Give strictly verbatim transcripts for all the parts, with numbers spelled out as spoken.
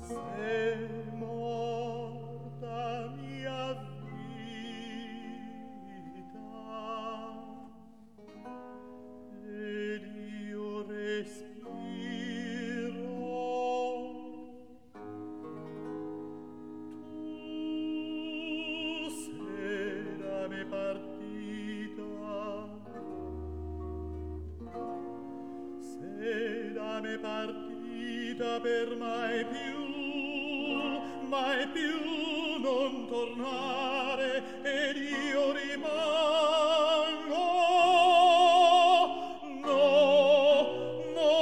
Se morta mia vita ed io respiro, tu sei da me partita, sei da me partita per mai più, mai più non tornare, ed io rimango. No, no,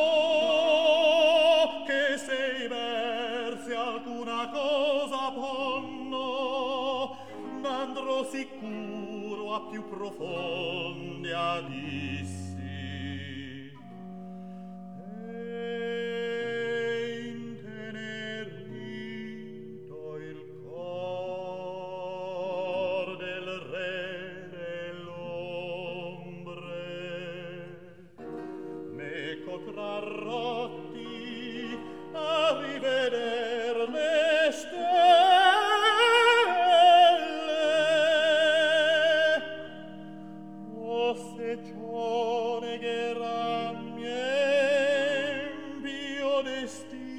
che sei versi alcuna cosa ponno, n'andrò sicuro a più profondi abissi. Trarrotti a riveder le stelle, o se ciò negherà mio destino.